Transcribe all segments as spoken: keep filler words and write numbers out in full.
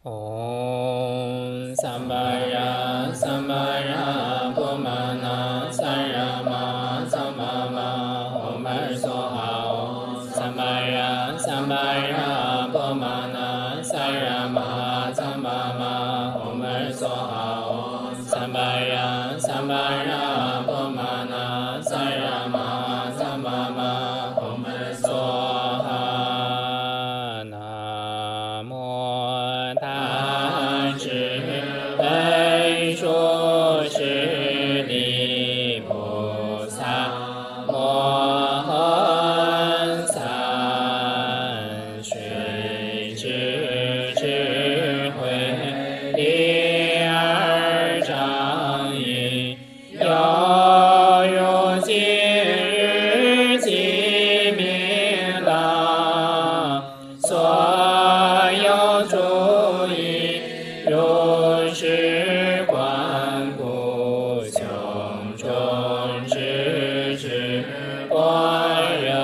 Om Sambhaya Sambhaya Pumana Sarama Samama Om Soha Om Sambhaya Sambhaya Pumana Sarama Samama Om Soha Om Sambhaya Sambhaya Pumana Sarama Samama Om Soha Namo 大智慧说是利菩萨摩诃萨，水之智慧第二章云：有如今日即明朗，所有诸意如是观故，穷众之智般若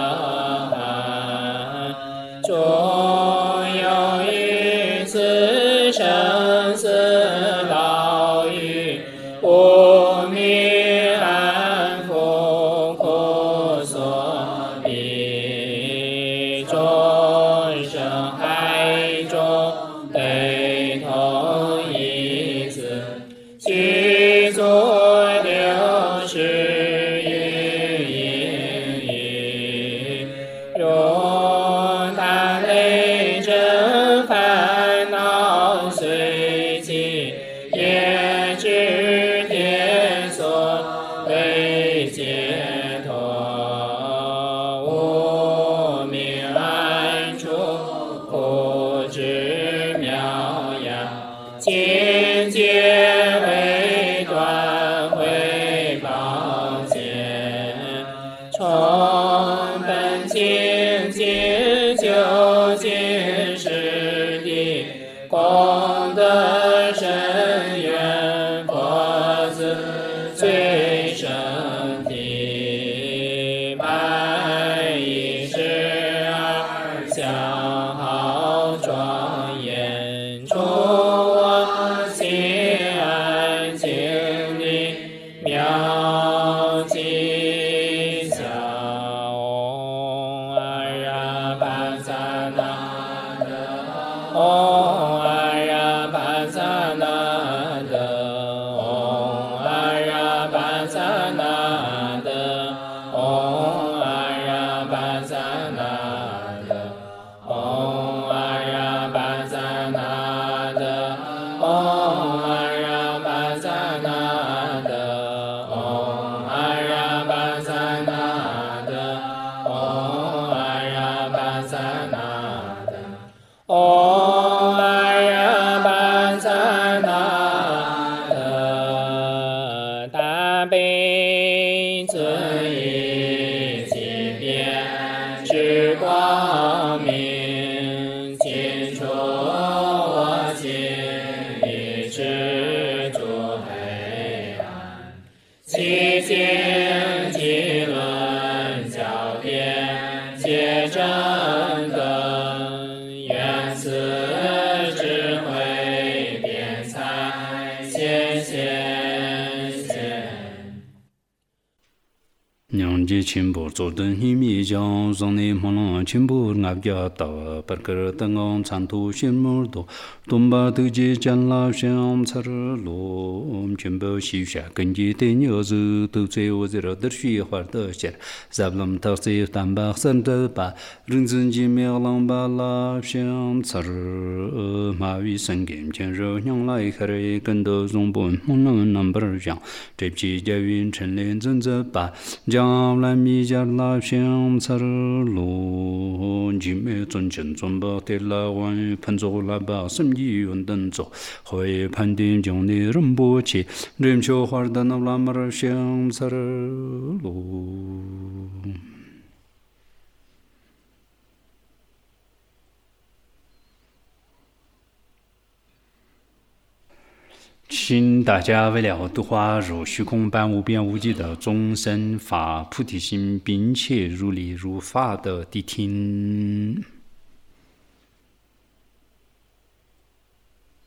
誅，诸有于此生死牢狱，无明安伏苦所逼，众生海中悲痛一子，具足六十余因语，如大雷震，烦恼随起，业知天所为解脱，无明安处苦之妙呀，境界为断慧宝剑，从本清净究竟实地，功德深远，佛子最胜地，百一十二相好庄严，诸我心安静力妙吉祥。唵阿呀巴萨那的，唵阿呀巴萨那的，唵阿呀巴萨那的，唵阿呀巴萨那的，唵阿呀巴萨那的，唵阿呀巴萨那的，唵阿呀巴萨那的，唵阿呀巴萨那的，唵阿呀巴萨那的，大悲尊一即变之光明，尽除我心里之诸黑暗，其境即论教典皆正根，愿此智慧辩才显现现。 nhang ji chen bo zo den hi mi jiang zong ni mo lang chen bo ngap ja ta par kar tang ong chan tu shin mo do dom ba de ji jan la xiang char lo om chen bo xi sha gen ji de ni zu tu zhe wo zhe de xi hua de xie zab lam ta zhe dan ba san de ba ren zhen ji me lang ba la xiang char ma wi san gen chen ro nyang lai kare gen de zong bo mo lang nam bar jiang zhe ji jia yun chen len zhen zhe ba 将来米家老乡吃路，今没尊敬尊巴的老万喷走喇叭，生意运动走，会判定将你人不起，人小孩的那拉马儿乡吃路。请大家为了度化如虚空般无边无际的众生发菩提心，并且如理如法的谛听。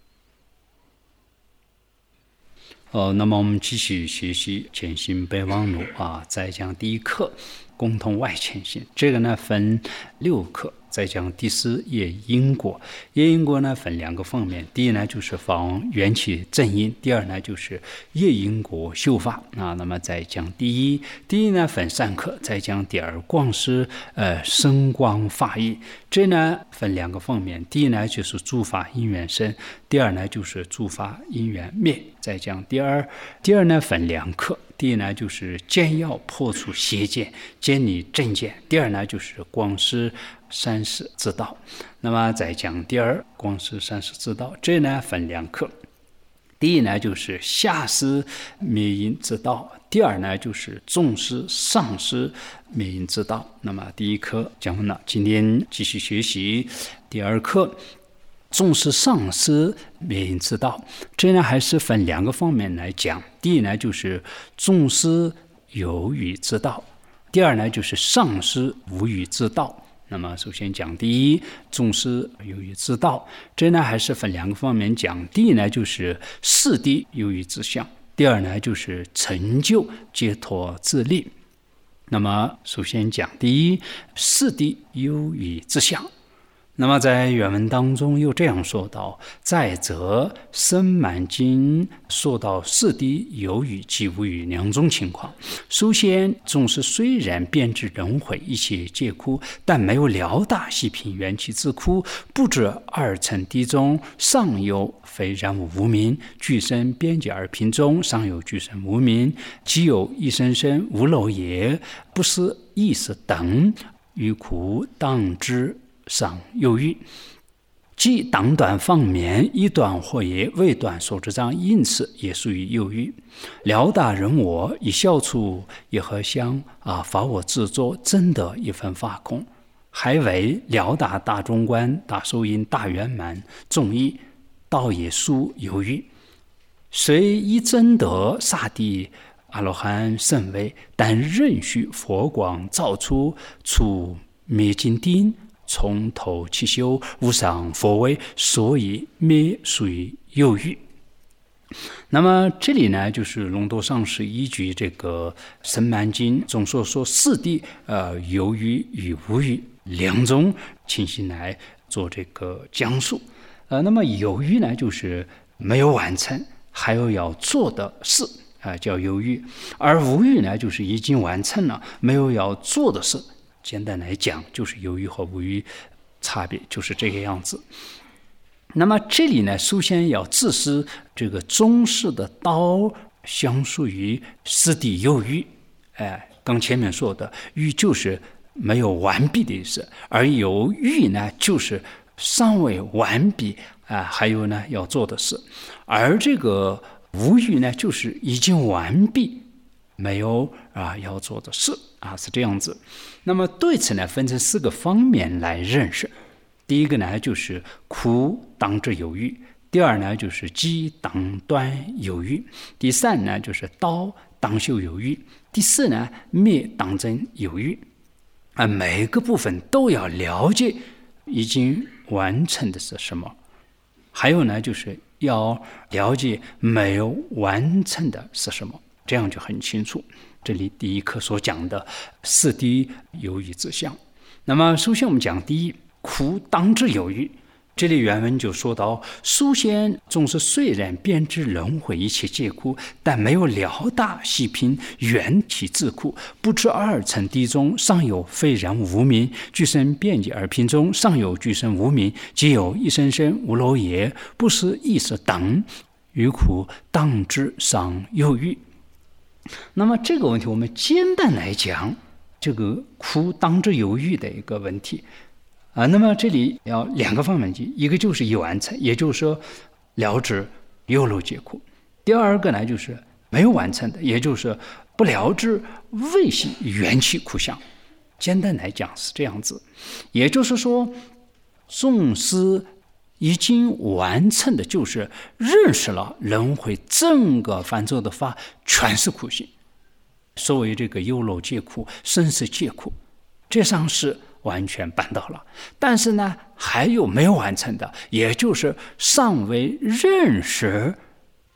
呃，那么我们继续学习潜心备忘录啊，再讲第一课共同外潜心，这个呢分六课。再讲第四业因果，业因果呢分两个方面，第一呢就是防缘起正因，第二呢就是业因果修法啊。那么再讲第一，第一呢分三课，再讲第二光是呃生光法义，这呢分两个方面，第一呢就是诸法因缘生，第二呢就是诸法因缘灭。再讲第二，第二呢分两课，第一呢就是见要破除邪见，建立正见，第二呢就是光是三世之道。那么再讲第二光是三世之道，这呢分两课，第一呢就是下世灭因之道，第二呢就是纵师上师灭因之道。那么第一课讲完了，今天继续学习第二课纵师上师灭因之道，这呢还是分两个方面来讲，第一呢就是纵师有余之道，第二呢就是上师无余之道。那么首先讲第一，纵师有余之道，这呢还是分两个方面讲，第一呢就是四谛有余之相，第二呢就是成就解脱自力。那么首先讲第一，四谛有余之相。那么在原文当中又这样说道，再则僧满经说到四谛有余及无余两种情况。首先，纵师虽然遍知轮回一切皆苦，但没有了达细品缘起之苦，不知二乘谛中尚有非然无无明，俱生边界二品中尚有俱生无明，即有一生生无漏也，不是意识等，于苦当知尚有余，即当断方面一断或也未断所知障，因此也属于有余。了达人我以消除也何相啊？法我自作真得一分法空，还为了达大中观大受因大圆满众义，道也属有余。虽依真得萨地阿罗汉甚微，但仍须佛光照出，出灭尽定，从头起修，无上佛位，所以灭属于有余。那么这里呢，就是龙多上师依据这个僧满经中所说四谛呃有余与无余两种情形来做这个讲述。呃，那么有余呢，就是没有完成还有要做的事啊、呃，叫有余；而无余呢，就是已经完成了没有要做的事。简单来讲，就是有余和无余差别就是这个样子。那么这里呢，首先要自识这个中士的道相属于四谛有余。哎，刚前面说的余就是没有完毕的意思，而有余呢就是尚未完毕啊，还有呢要做的事。而这个无余呢，就是已经完毕，没有啊要做的事啊，是这样子。那么对此呢，分成四个方面来认识。第一个呢，就是苦当知有余；第二呢，就是机当断有余；第三呢，就是道当修有余；第四呢，灭当真有余。啊，每个部分都要了解已经完成的是什么，还有呢，就是要了解没有完成的是什么，这样就很清楚。这里第一课所讲的四谛有余之相。那么首先我们讲第一，苦当知有余。这里原文就说到，首先纵是虽然遍知轮回一切皆苦，但没有了达细品缘起之苦，不知二乘谛中尚有非然无明，俱生边界二品中尚有俱生无明，即有一生生无漏也，不是意识等，于苦当知尚有余。那么这个问题我们简单来讲，这个苦当知有余的一个问题啊。那么这里要两个方面，一个就是已完成，也就是说了知有漏皆苦；第二个呢，就是没有完成的，也就是不了知未系缘起苦相。简单来讲是这样子，也就是说，纵使已经完成的就是认识了轮回整个范畴的法全是苦行，所谓这个有漏皆苦，生死皆苦，这上是完全办到了。但是呢，还有没有完成的，也就是尚未认识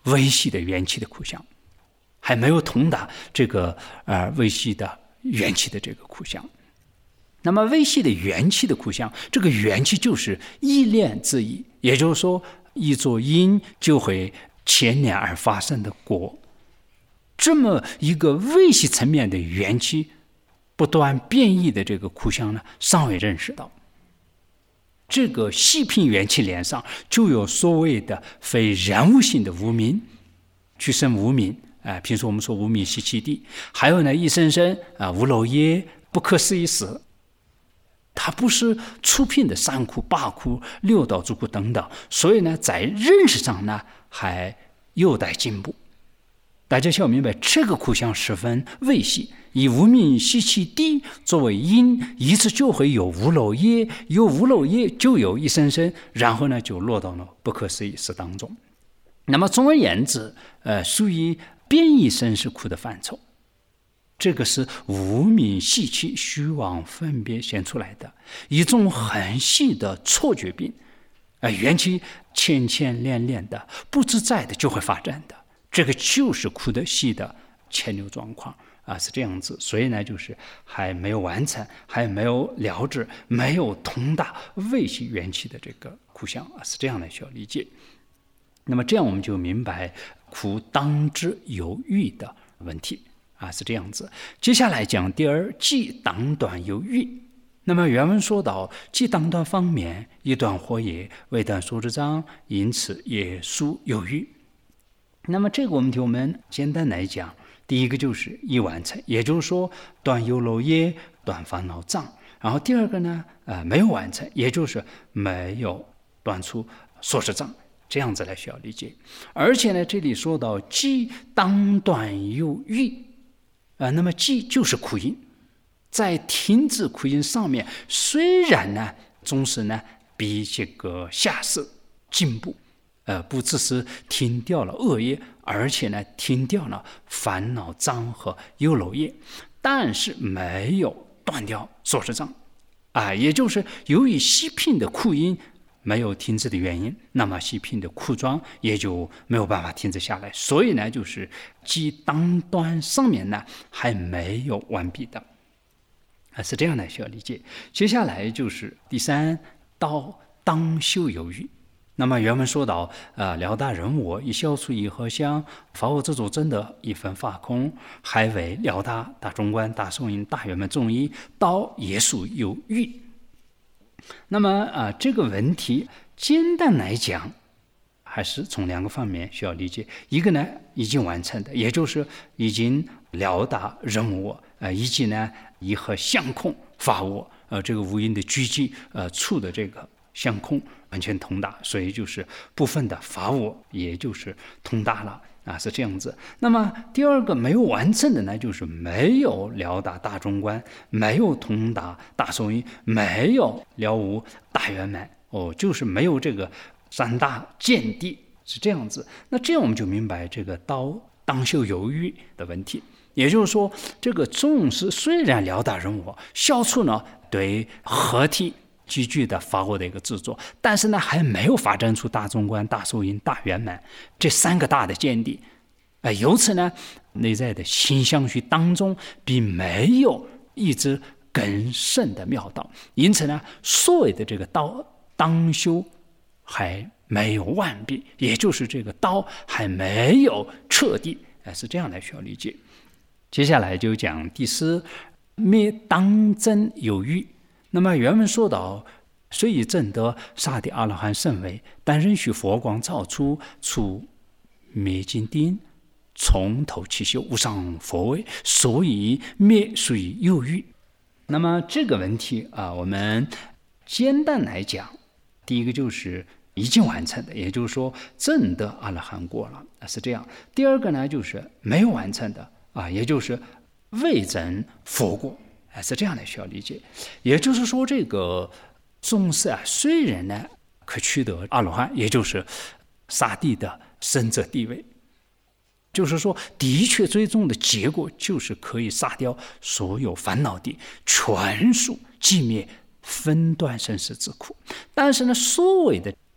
微细的元气的苦相，还没有通达这个呃微细的元气的这个苦相。那么微细的元气的苦相，这个元气就是意念之意，也就是说一作因就会牵连而发生的果。这么一个微细层面的元气不断变异的这个苦相呢，尚未认识到。这个细品元气链上就有所谓的非人物性的无明，去生无明啊、呃，平时我们说无明习气地，还有呢一生生啊无漏业，不可思议死。它不是初品的三苦、八苦、六道诸苦等等，所以呢在认识上呢还有待进步。大家需要明白，这个苦相十分微细，以无明习气地作为因，一次就会有无漏业，有无漏业就有一生生，然后呢就落到了不可思议事当中。那么总而言之，呃，属于变异生死苦的范畴。这个是无明习气虚妄分别显出来的一种很细的错觉病，呃，元气牵牵连连的、不自在的就会发展的。这个就是苦的细的牵流状况啊，是这样子。所以呢，就是还没有完成，还没有了知，没有通达微细元气的这个苦相啊，是这样的需要理解。那么这样我们就明白苦当知有余的问题啊，是这样子。接下来讲第二，即当断有余。那么原文说到，即当断方面，一断或也，未断所知障，因此也属有余。那么这个问题我们简单来讲，第一个就是已完成，也就是说断有漏业，断烦恼障。然后第二个呢，呃，没有完成，也就是没有断除所知障，这样子来需要理解。而且呢，这里说到即当断有余，呃，那么即就是苦因，在停止苦因上面，虽然呢总是呢比这个下士进步。呃，不只是停掉了恶业，而且呢，停掉了烦恼障和有漏业，但是没有断掉所知障啊，也就是由于细品的苦因没有停止的原因，那么细品的苦状也就没有办法停止下来。所以呢，就是即当断上面呢还没有完毕的啊，是这样的需要理解。接下来就是第三，到当修有余。那么原文说到，呃，了达人我，以消除以合相，法我自主真的一分法空，还为了达大中观、大受因、大圆满众一，道也属有余。那么啊、呃，这个问题简单来讲，还是从两个方面需要理解。一个呢，已经完成的，也就是已经了达人我，呃，以及呢，以合相空法我，呃，这个无因的聚集，呃，处的这个相空完全通达，所以就是部分的法我也就是通达了啊，是这样子。那么第二个没有完成的呢，就是没有了达大中观，没有通达大受因，没有了悟大圆满哦，就是没有这个三大见地，是这样子。那这样我们就明白这个道当修有余的问题。也就是说，这个众生虽然了达人我，消除呢对合体积聚的法我的一个制作，但是呢还没有发展出大中观、大受因、大圆满这三个大的见地，呃，由此呢内在的心相续当中并没有一直更深的妙道，因此呢所谓的这个道当修还没有完毕，也就是这个道还没有彻底，呃，是这样来需要理解。接下来就讲第四，灭当真有余。那么原文说到，虽以证得刹帝阿罗汉圣位，但仍需佛光照出，出灭尽定，从头起修无上佛位，所以灭属于有余。那么这个问题啊，我们简单来讲，第一个就是已经完成的，也就是说证得阿罗汉果了，是这样。第二个呢，就是没有完成的啊，也就是未证佛果。是这样的需要理解。也就是说，这个众生啊，虽然呢可取得阿罗汉，也就是刹帝的圣者地位，就是说的确最终的结果就是可以杀掉所有烦恼的，全数寂灭分断生死之苦。但是呢，所谓的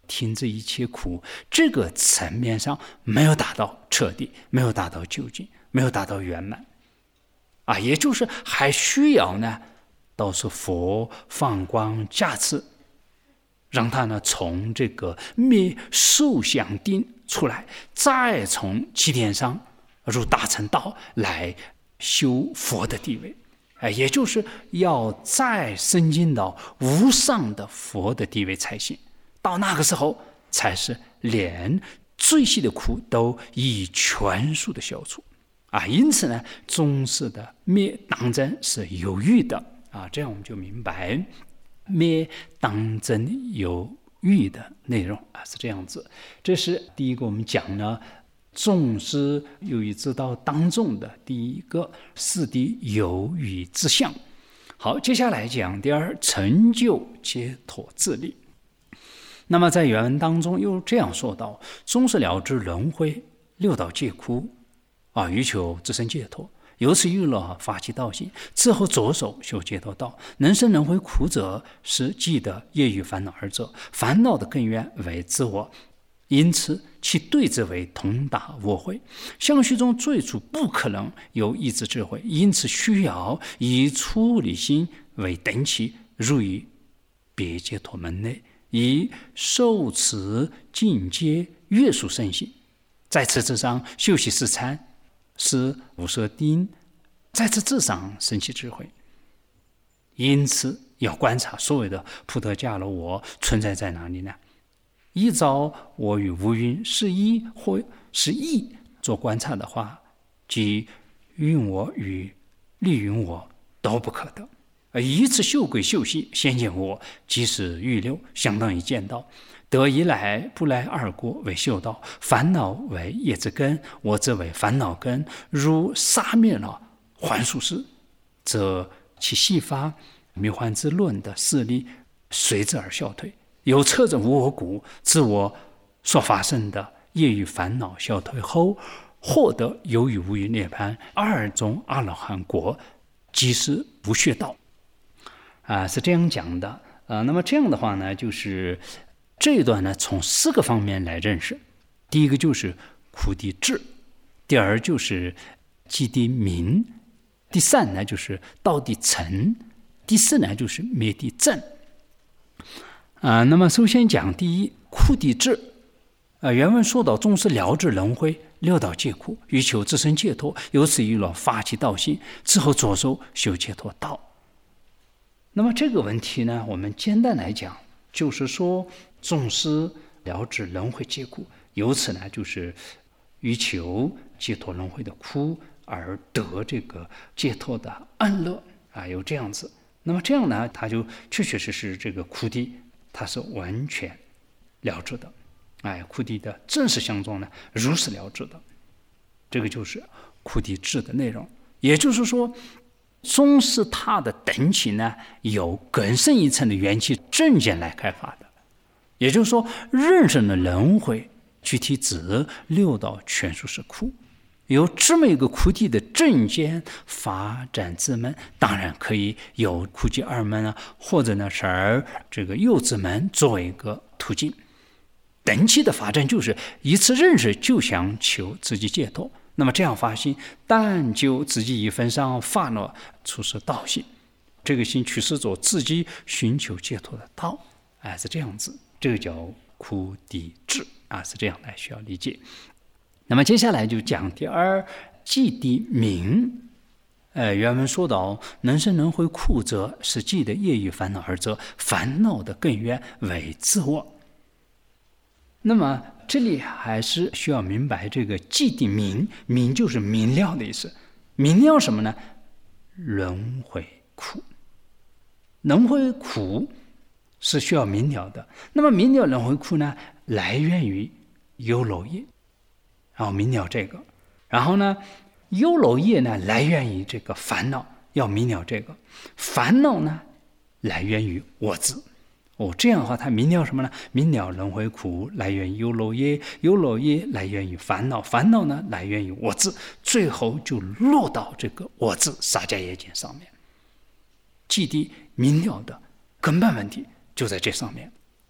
停止一切苦，这个层面上没有达到彻底，没有达到究竟，没有达到圆满啊，也就是还需要呢，都是佛放光加持，让他呢从这个灭受想定出来，再从起点上入大乘道来修佛的地位，哎，也就是要再升进到无上的佛的地位才行。到那个时候，才是连最细的苦都已全数的消除啊。因此呢，宗师的灭当真是有余的啊。这样我们就明白灭当真有余的内容啊，是这样子。这是第一个，我们讲呢，宗师由于知道当众的第一个四谛有余之相。好，接下来讲第二，成就解脱自力。那么在原文当中又这样说道：终是了知轮回六道皆苦啊，欲求自身解脱，由此欲乐发起道心，之后着手修解脱道。能生轮回苦者，是即得业欲烦恼二者，烦恼的根源为自我，因此其对之为同大我慧。相续中最初不可能有意志智慧，因此需要以出离心为等起，入于别解脱门内，以受持境界约束身心。在此之上修习四禅，是无色定，在此之上生起智慧。因此要观察所谓的菩提伽罗我存在在哪里呢？依照我与无云是一或是异做观察的话，即云我与立云我都不可得。而以此修归修习，先见我即是欲六，相当于见道。得一来不来二果为修道，烦恼为业之根，我则为烦恼根。如杀灭了还术士，则其细发迷幻之论的势力随之而消退。有测证无我故，自我所发生的业与烦恼消退后，获得有与无与涅槃二种阿罗汉果，即是不学道啊，是这样讲的啊。那么这样的话呢，就是这一段呢，从四个方面来认识。第一个就是苦地智，第二就是寂地明，第三呢就是道地成，第四呢就是灭地正。啊，那么首先讲第一，苦地智。啊，原文说到，终是了知轮回六道皆苦，欲求自身解脱，由此欲乐发起道心，之后着手修解脱道。那么这个问题呢，我们简单来讲，就是说，终是了知轮回皆苦，由此呢，就是欲求解脱轮回的苦，而得这个解脱的安乐啊，有这样子。那么这样呢，他就确确实实这个苦地，它是完全了知的，哎，苦地的真实相状呢，如实了知的，这个就是苦地智的内容。也就是说，终是他的等起呢，有更深一层的缘起正见来开发的。也就是说，认识了轮回具体指六道全数是苦，有这么一个苦地的正见发展之门，当然可以有苦集二门啊，或者呢是这个右之门作为一个途径。等起的发展就是一次认识就想求自己解脱，那么这样发心，但就自己一分上发了出世道心，这个心驱使着自己寻求解脱的道，哎，是这样子。这个叫苦地智啊，是这样来需要理解。那么接下来就讲第二，寂地明。呃，原文说到，能生轮回苦者，是寂的业欲烦恼二者，烦恼的根源为自我。那么这里还是需要明白这个寂地明，明就是明了的意思。明了什么呢？轮回苦。轮回苦是需要明了的。那么明了轮回苦呢，来源于忧乐业，然后明了这个。然后呢，忧乐业呢，来源于这个烦恼，要明了这个。烦恼呢，来源于我执。哦，这样的话，它明了什么呢？明了轮回苦来源于忧乐业，忧乐业来源于烦恼，烦恼呢来源于我执，最后就落到这个我执萨迦耶见上面。寂地明了的根本问题就在这上面。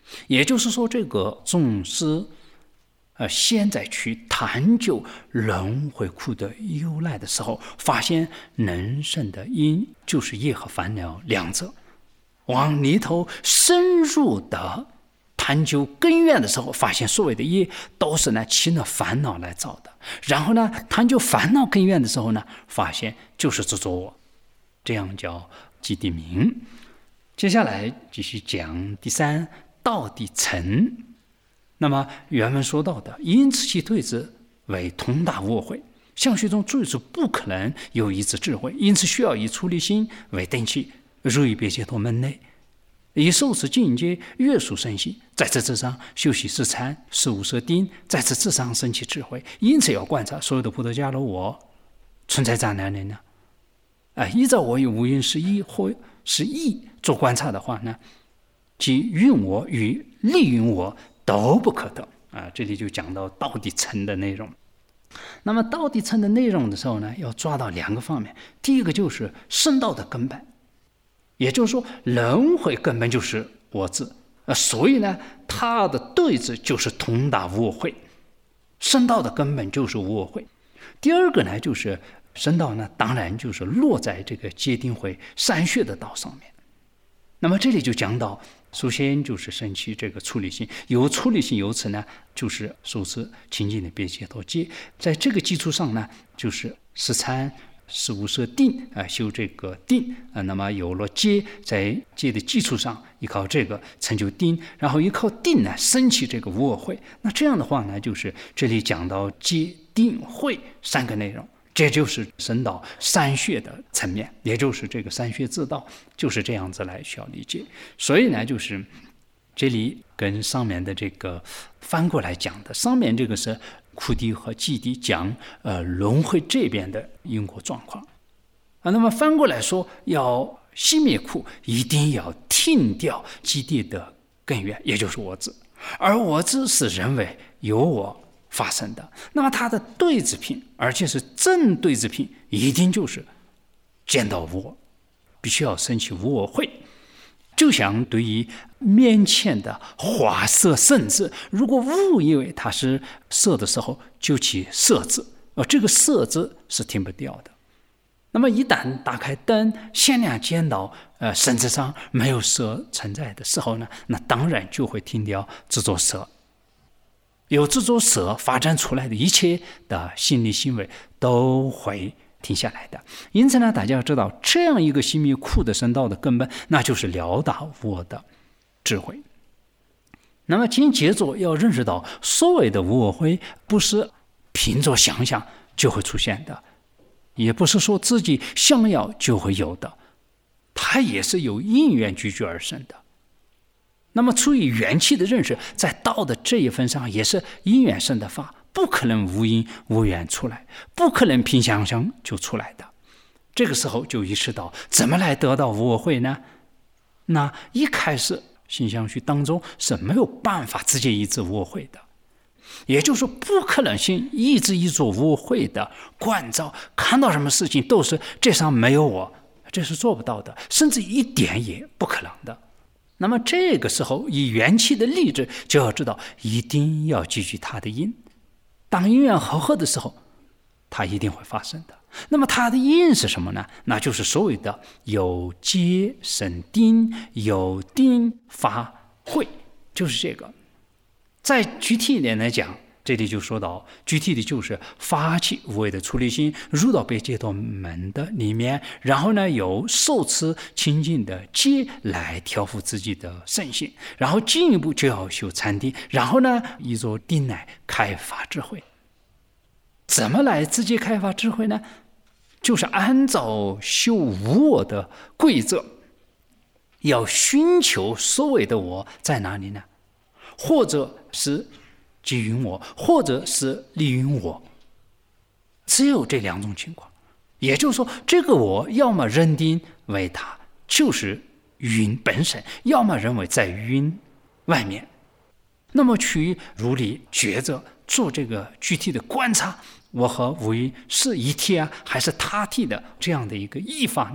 也就是说，这个宗师呃，现在去探究轮回苦的由来的时候，发现能生的因就是业和烦恼两者，往里头深入的探究根源的时候，发现所谓的业都是呢起了烦恼来造的。然后呢，探究烦恼根源的时候呢，发现就是执着我，这样叫即地明。接下来继续讲第三道地成。那么原文说到的，因此其对之为通达无我慧，相续中最初不可能有一之智慧，因此需要以出离心为根器，入于别解脱门内，以受持境界约束身心，在此之上修习四禅十五摄定，在此之上生起智慧。因此要观察所有的菩提伽罗我存在在哪里呢？啊，依照我有无因是一或是异做观察的话呢，即运我与利运我都不可得啊！这里就讲到道地成的内容。那么道地成的内容的时候呢，要抓到两个方面。第一个就是圣道的根本，也就是说轮回根本就是我执，所以呢，它的对治就是通达无我慧。圣道的根本就是无我慧。第二个呢，就是圣道呢，当然就是落在这个戒定慧三学的道上面。那么这里就讲到，首先就是生起这个出离心，有出离心，由此呢就是受持清净的别解脱戒，在这个基础上呢，就是十禅十无摄定啊、呃，修这个定啊、呃，那么有了戒，在戒的基础上，依靠这个成就定，然后依靠定呢生起这个无我慧。那这样的话呢，就是这里讲到戒定慧三个内容。这就是神道三学的层面，也就是这个三学自道，就是这样子来需要理解。所以呢，就是这里跟上面的这个翻过来讲的，上面这个是苦地和寂地讲呃轮回这边的因果状况啊，那么翻过来说，要熄灭苦，一定要停掉寂地的根源，也就是我执，而我执是人为有我发生的，那么它的对治品，而且是正对治品，一定就是见到无我，必须要生起无我慧。就像对于面前的花色圣字，如果误以为它是色的时候，就起色字，而这个色字是停不掉的。那么一旦打开灯，限量见到呃身子上没有色存在的时候呢，那当然就会停掉执着色。有执着色发展出来的一切的心理行为都会停下来的。因此呢，大家要知道，这样一个熄灭苦的圣道的根本，那就是了达我的智慧。那么紧接着要认识到，所谓的无我慧不是凭着想象就会出现的，也不是说自己想要就会有的，它也是由因缘聚聚而生的。那么出于缘起的认识，在道的这一份上也是因缘生的法，不可能无因无缘出来，不可能凭想象就出来的。这个时候就意识到怎么来得到无我慧呢？那一开始心相续当中是没有办法直接依止无我慧的，也就是说不可能性一直依着无我慧的观照，看到什么事情都是这上没有我，这是做不到的，甚至一点也不可能的。那么这个时候以缘起的力质，就要知道一定要积聚它的因，当因缘和合的时候，它一定会发生的。那么它的因是什么呢？那就是所谓的有戒生定，有定发慧，就是这个。再具体一点来讲，这里就说到具体的就是发起无为的出离心，入到别解脱门的里面，然后呢有受持清净的戒来调伏自己的身心，然后进一步就要修禅定，然后呢依着定来开发智慧。怎么来直接开发智慧呢？就是按照修无我的规则，要寻求所谓的我在哪里呢？或者是即云我，或者是利云我，只有这两种情况。也就是说，这个我要么认定为它就是云本身，要么认为在云外面。那么去如理抉择，做这个具体的观察，我和无云是一体啊，还是他体的这样的一个意法呢？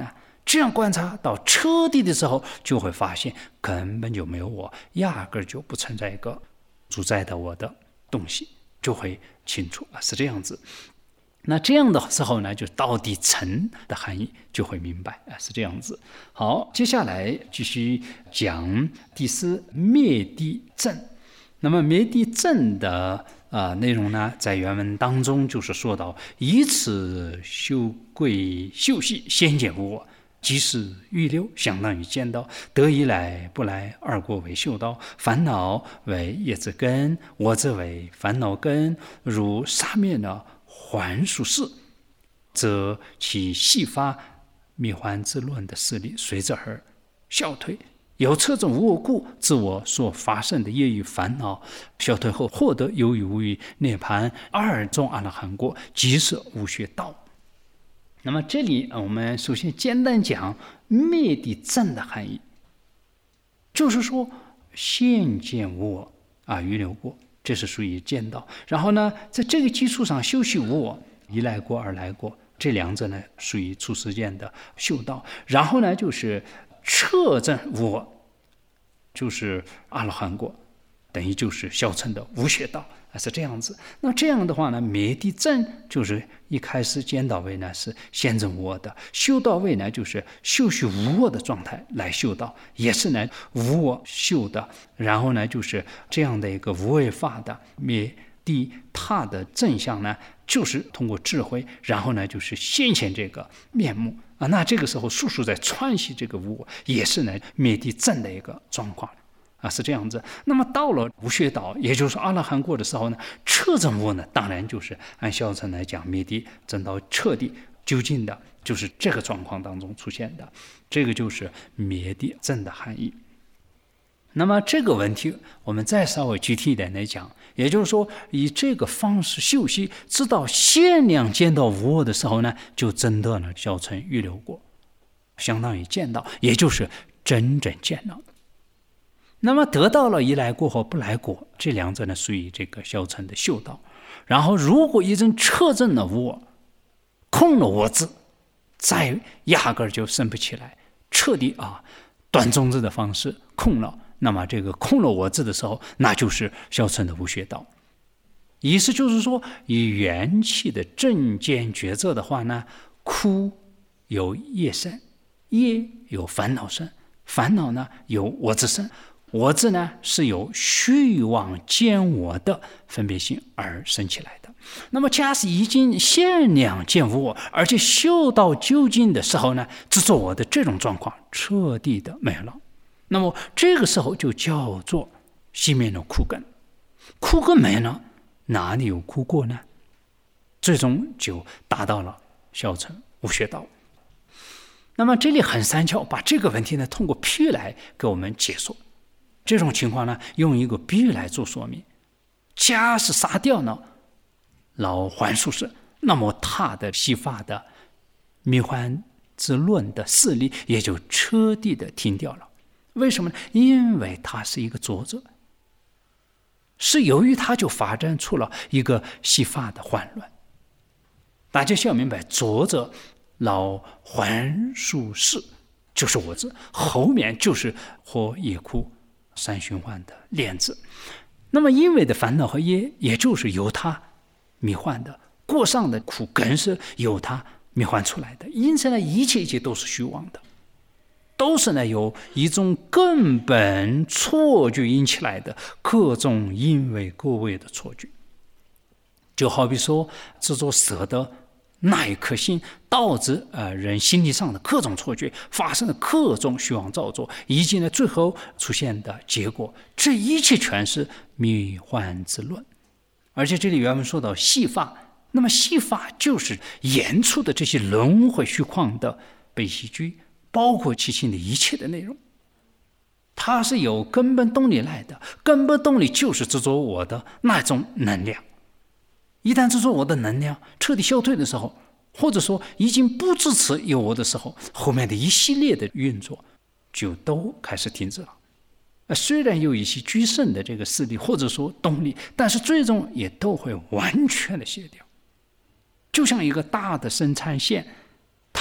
这样观察到彻底的时候，就会发现根本就没有我，压根就不存在一个主宰的我的东西，就会清楚啊，是这样子。那这样的时候呢，就到底成的含义就会明白啊，是这样子。好，接下来继续讲第四灭地正。那么灭地正的呃内容呢，在原文当中就是说到：以此修贵修习，先见无我，即是预流，相当于见到。得以来不来，二果为修道。烦恼为业之根，我则为烦恼根。如杀灭了还术士，则其细发灭还之论的势力随之而消退。有测证无我故，自我所发生的业与烦恼消退后，获得有与无与涅槃二种阿罗汉果，即是无学道。那么这里我们首先简单讲灭地正的含义，就是说现见无我啊，预流过，这是属于见道。然后呢，在这个基础上修习无我，一来过二来过，这两者呢属于出世间的修道。然后呢，就是彻证无我，就是阿罗汉果，等于就是小乘的无学道，是这样子。那这样的话呢，灭地正就是一开始见到位呢是先证无我的，修到位呢就是修习无我的状态来修道，也是呢无我修的。然后呢，就是这样的一个无为法的灭地他的正向呢，就是通过智慧，然后呢就是现现这个面目啊。那这个时候叔叔在串习这个无我，也是呢灭地正的一个状况啊，是这样子。那么到了无学道，也就是阿罗汉果的时候呢，彻证无我呢，当然就是按小乘来讲，灭地正到彻底究竟的，就是这个状况当中出现的，这个就是灭地正的含义。那么这个问题我们再稍微具体一点来讲，也就是说以这个方式修习，直到限量见到无我的时候呢，就真得了小乘预流果，相当于见到，也就是真正见到。那么得到了一来果和不来果，这两者呢属于这个小乘的修道。然后如果一真彻证了无我，空了我字，再压根就生不起来，彻底啊断种子的方式空了，那么这个空了我字的时候，那就是小乘的无学道。意思就是说，以元气的正见抉择的话呢，苦有业身，业有烦恼身，烦恼呢有我自身，我字呢是由虚妄见我的分别心而生起来的。那么假使已经限量见无我，而且修到究竟的时候呢，执着我的这种状况彻底的没了，那么这个时候就叫做熄灭了苦根。苦根没了，哪里有苦果呢？最终就达到了小乘无学道。那么这里很善巧把这个问题呢通过譬喻来给我们解说。这种情况呢，用一个比喻来做说明。假使杀掉了老还术士，那么他的西法的灭还之论的势力也就彻底的停掉了。为什么呢？因为他是一个作者，是由于他就发展出了一个西法的混乱。大家需要明白，作者老还术士就是我字，后面就是或业苦三循环的链子。那么因为的烦恼和业，也就是由他迷幻的，过上的苦更是由他迷幻出来的。因此呢，一切一切都是虚妄的，都是呢由一种根本错觉引起来的各种因为各位的错觉。就好比说执着色的那一颗心，导致呃人心理上的各种错觉，发生的各种虚妄造作，以及呢最后出现的结果，这一切全是迷幻之论。而且这里原文说到细法，那么细法就是演出的这些轮回虚况的悲喜剧，包括其心的一切的内容，它是有根本动力来的。根本动力就是执着我的那种能量。一旦执着我的能量彻底消退的时候，或者说已经不支持有我的时候，后面的一系列的运作就都开始停止了。虽然有一些居胜的这个势力或者说动力，但是最终也都会完全的卸掉。就像一个大的生产线，它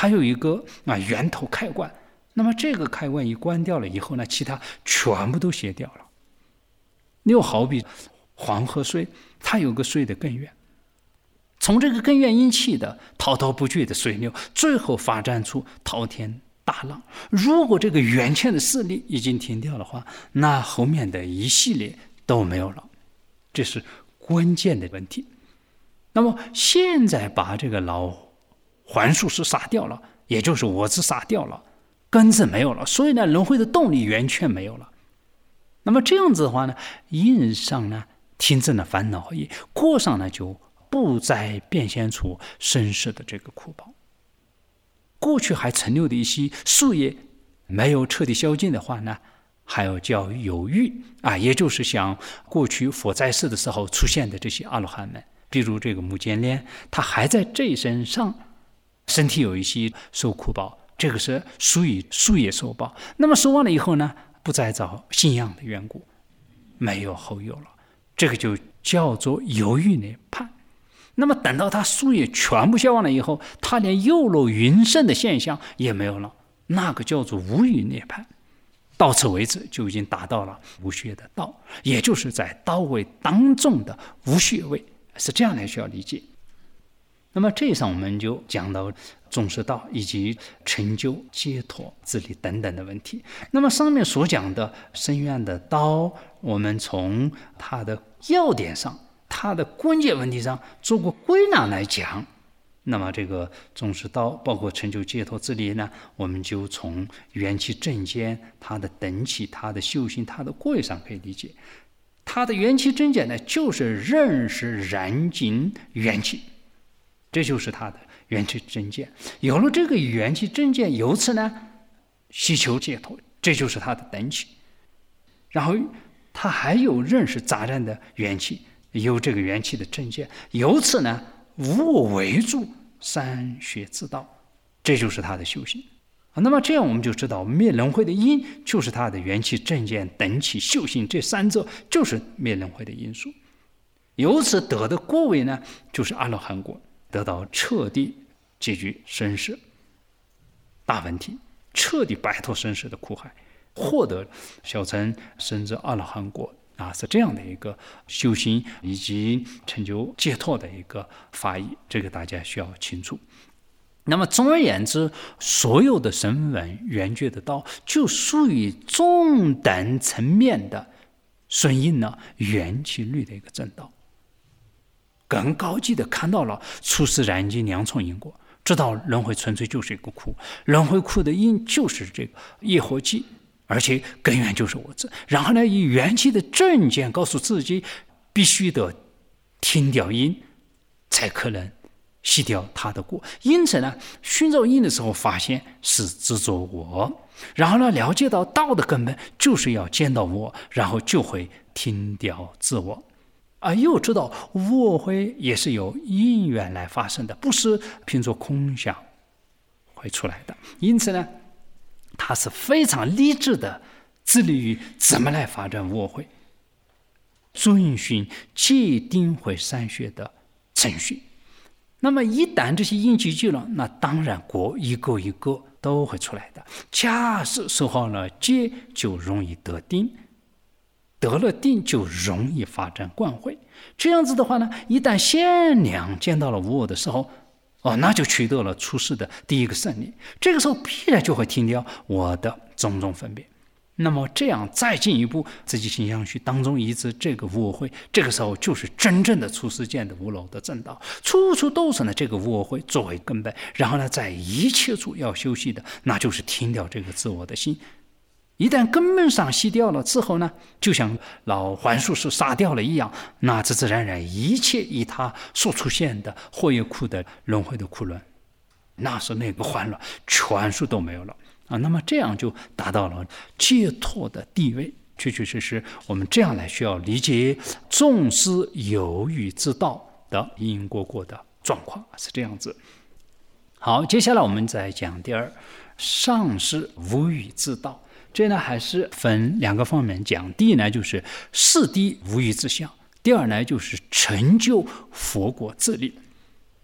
它有一个啊源头开关，那么这个开关一关掉了以后呢，其他全部都卸掉了。又好比黄河水，它有个水的根源，从这个根源引起的滔滔不绝的水流，最后发展出滔天大浪。如果这个源泉的势力已经停掉的话，那后面的一系列都没有了，这是关键的问题。那么现在把这个老还术士杀掉了，也就是我执杀掉了，根子没有了，所以呢，轮回的动力源泉没有了。那么这样子的话呢，因上呢停止了烦恼而已，果上呢就不再变现出生死的这个苦报。过去还存留的一些树叶没有彻底消尽的话呢，还要叫有余啊，也就是像过去佛在世的时候出现的这些阿罗汉们，比如这个目犍连，他还在这一身上身体有一些受苦报，这个是属于树叶受报。那么受完了以后呢，不再找信仰的缘故，没有后有了，这个就叫做有余涅槃。那么等到他树叶全部消完了以后，他连幼肉云盛的现象也没有了，那个叫做无余涅槃。到此为止就已经达到了无学的道，也就是在道位当中的无学位，是这样来需要理解。那么这一上我们就讲到中士道以及成就解脱自利等等的问题。那么上面所讲的深渊的道，我们从它的要点上，它的关键问题上做过归纳来讲，那么这个中士道包括成就解脱自利呢，我们就从缘起正见、它的等起、它的修行、它的过位上可以理解。它的缘起正见呢，就是认识燃尽缘起，这就是它的缘起正见。有了这个缘起正见，由此呢希求解脱，这就是它的等起。然后它还有认识杂染的缘起，有这个缘起的正见，由此呢无我为主，三学之道，这就是他的修行。那么这样我们就知道，灭轮回的因就是他的缘起正见、等起、修行，这三者就是灭轮回的因素。由此得的果位呢，就是阿罗汉果，得到彻底解决生死大问题，彻底摆脱生死的苦海，获得小乘甚至阿罗汉果啊，是这样的一个修行以及成就解脱的一个法义，这个大家需要清楚。那么总而言之，所有的声闻缘觉的道就属于中等层面的顺应了缘起律的一个正道，更高级的看到了出世染尽两重因果，知道轮回纯粹就是一个苦，轮回苦的因就是这个业火气，而且根源就是我执。然后呢，以缘起的正见告诉自己，必须得停掉因，才可能熄掉他的果。因此呢，寻找因的时候发现是执着我，然后呢，了解到道的根本就是要见到我，然后就会停掉自我。啊，又知道我会也是由因缘来发生的，不是凭着空想会出来的。因此呢，他是非常理智的致力于怎么来发展我会，遵循戒定慧三学的程序。那么一旦这些因集聚了，那当然果一个一个都会出来的。假使受好了戒，就容易得定，得了定就容易发展观慧。这样子的话呢，一旦限量见到了无我的时候，哦，那就取得了出世的第一个胜利。这个时候必然就会停掉我的种种分别。那么这样再进一步，自己形象序当中一致这个无我会，这个时候就是真正的出世间的无漏的正道，处处都是呢这个无我会作为根本。然后呢，在一切处要修习的，那就是停掉这个自我的心。一旦根本上熄掉了之后呢，就像老还术士杀掉了一样，那自自然然一切以他所出现的祸业苦的轮回的苦轮，那是那个欢乐全数都没有了啊。那么这样就达到了解脱的地位。确确实实我们这样来需要理解重视有余之道的因果果的状况，是这样子。好，接下来我们再讲第二，上师无余之道。这呢还是分两个方面讲。第一呢就是四谛无余之相，第二呢就是成就佛果自利。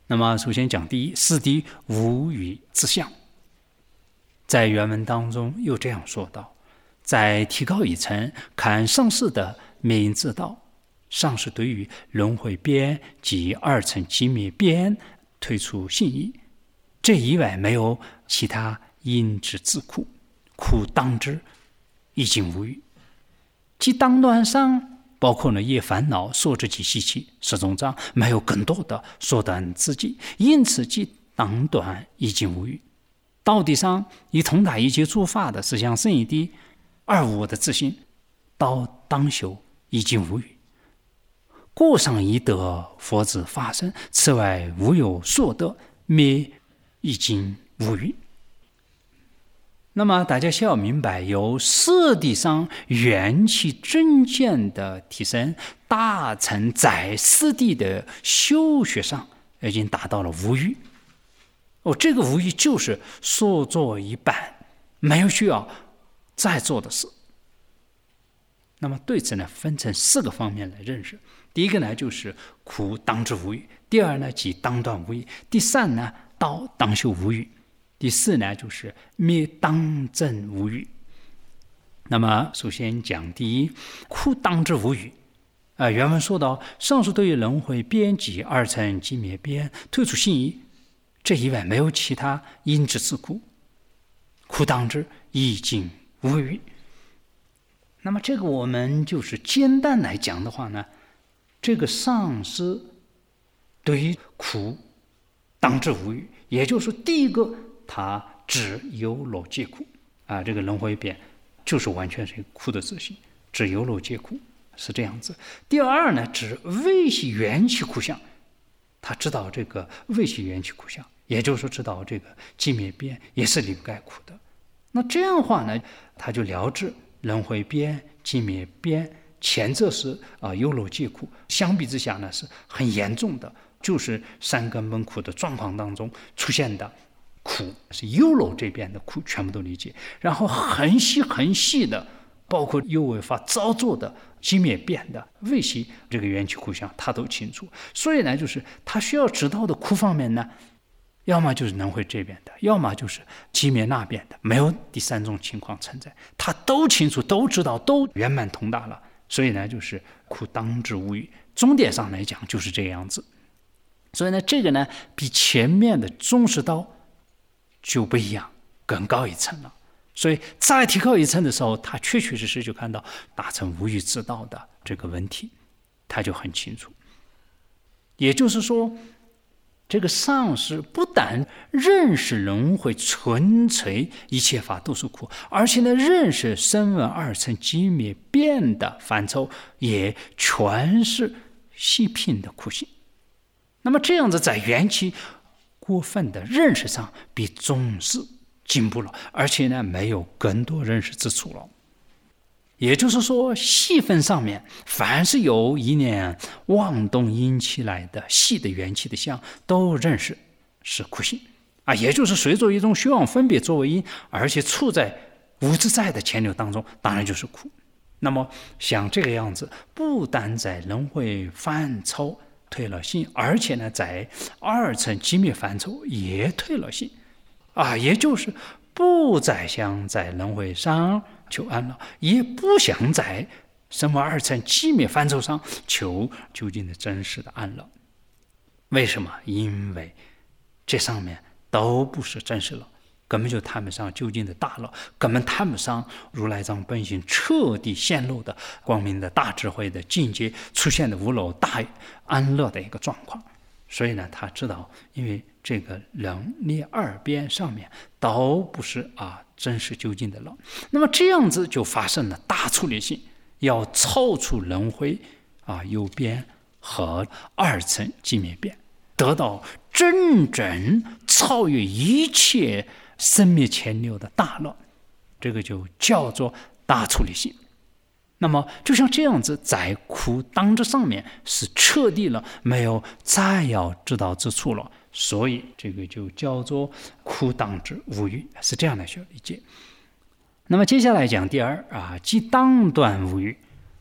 那么首先讲第一，四谛无语自相。在原文当中又这样说道：在提高一层看上士的灭因之道，上士对于轮回边及二层寂灭边推出信义，这以外没有其他因之自苦，苦当之已经无语。即当断上包括了业烦恼所知及习气十种障，没有更多的所断自己，因此即当断已经无语。道地上以通达一切诸法的实相胜义谛二无我的自信，到当修已经无语。过上已得佛子发生，此外无有所得，灭已经无语。那么大家需要明白，由色谛上元气真见的提升，大乘在四谛的修学上已经达到了无余。哦，这个无余就是所做一半，没有需要再做的事。那么对此呢，分成四个方面来认识。第一个呢，就是苦当知无余；第二呢，即当断无余；第三呢，道当修无余；第四呢，就是灭当证无余。那么首先讲第一，苦当知无余。啊，原文说到，上述对于轮回边及二乘寂灭边推出信义，这以外没有其他因之自苦，苦当知已经无余。那么这个我们就是简单来讲的话呢，这个上师对于苦当知无余，也就是说第一个他只有漏皆苦啊，这个轮回边就是完全是一个苦的自性，只有漏皆苦是这样子。第二呢，指未系缘起苦相，他知道这个未系缘起苦相，也就是说知道这个寂灭边也是离不开苦的。那这样的话呢，他就了知轮回边寂灭边前者是啊、呃、有漏皆苦，相比之下呢是很严重的，就是三根本苦的状况当中出现的苦是有漏这边的苦全部都理解，然后很细很细的包括有为法造作的寂灭边的未系这个缘起苦相他都清楚。所以呢，就是他需要知道的苦方面呢，要么就是轮回这边的，要么就是寂灭那边的，没有第三种情况存在，他都清楚都知道都圆满通达了。所以呢，就是苦当知无余，重点上来讲就是这样子。所以呢，这个呢比前面的中士道就不一样，更高一层了。所以再提高一层的时候，他确确实实就看到大乘无余之道的这个问题，他就很清楚。也就是说，这个上师不但认识轮回纯粹一切法都是苦，而且呢认识声闻二乘寂灭边的范畴也全是细品的苦性。那么这样子在缘起过分的认识上比中士进步了，而且呢没有更多认识之处了。也就是说，细分上面凡是由一念妄动因起来的细的缘起的相，都认识是苦性啊，也就是随着一种虚妄分别作为因，而且处在无自在的潜流当中，当然就是苦。那么像这个样子，不但在轮回范畴退了性，而且呢在二乘寂灭范畴也退了性啊，也就是不再想在轮回上求安乐，也不想在声闻二乘寂灭范畴上求究竟的真实的安乐。为什么？因为这上面都不是真实乐，根本就谈不上究竟的大乐，根本谈不上如来藏本性彻底显露的光明的大智慧的境界出现的无漏大安乐的一个状况。所以呢，他知道，因为这个人列二边上面都不是啊真实究竟的乐，那么这样子就发生了大处理性，要超出轮回啊有边和二乘寂灭边，得到真正超越一切生灭潜流的大乐，这个就叫做大处理性。那么就像这样子，在苦当知上面是彻底了，没有再要知道之处了，所以这个就叫做苦当知无余，是这样来学理解。那么接下来讲第二啊，即当断无余。